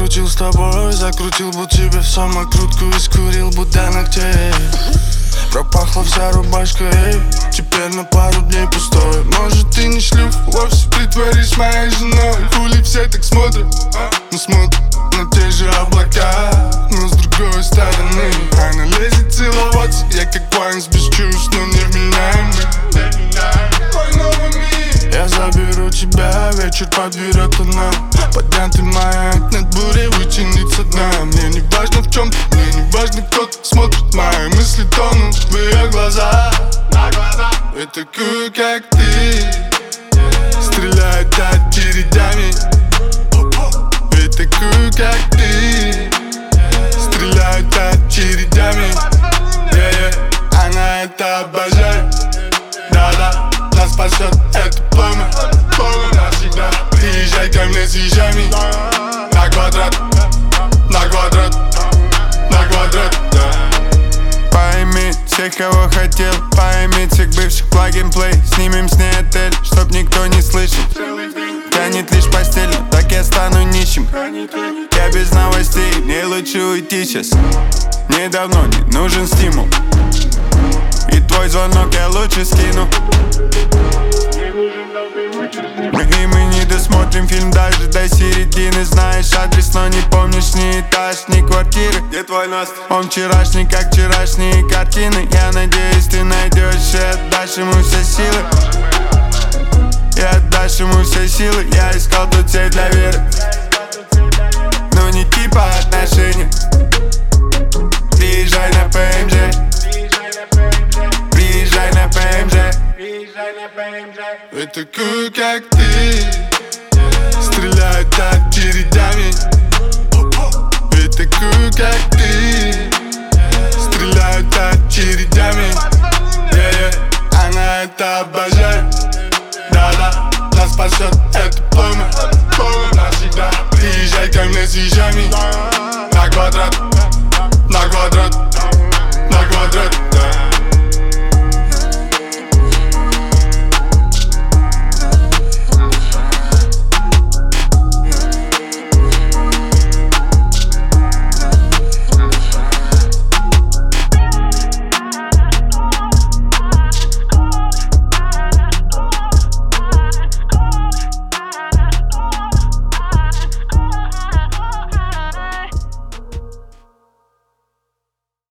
Крутил с тобой, закрутил бы тебе в самокрутку и скурил бы до ногтей. Пропахла вся рубашка, эй, теперь на пару дней пустой. Может ты не шлюх, вовсе притворись моей женой. Хули все так смотрят, но смотрят на те же облака, но с другой стороны. Она лезет целоваться, я как Вайнс без чувств, но невменяемый. Мой новый мир. Я заберу тебя, вечер подберет она. Поднятый маяк над бурей вытянет со дна. Мне не важно в чем, мне не важно кто-то смотрит. Мои мысли тонут в ее глазах. Я такую, как ты, стреляет очередями. Я такую, как ты, стреляет очередями. Она это обожает. Да-да, нас спасет это пламя навсегда. Приезжай ко мне с вещами. На квадрат, на квадрат, на квадрат, да. Пойми всех, кого хотел, пойми всех бывших плаг-н-плей. Снимем с ней отель, чтоб никто не слышал. Тянет лишь постель, так я стану нищим. Я без новостей, мне лучше уйти сейчас. Мне давно не нужен стимул, и твой звонок я лучше скину. И мы не досмотрим фильм даже до середины. Знаешь адрес, но не помнишь ни этаж, ни квартиры. Где твой нос? Он вчерашний, как вчерашние картины. Я надеюсь, ты найдешь и отдашь ему все силы. И отдашь ему все силы. Я искал тут цель для веры, но не типа отношений. Приезжай на ПМЖ, приезжай на ПМЖ. Я такую, как ты, стреляет очередями. Я такую, как ты, стреляет очередями. Она это обожает.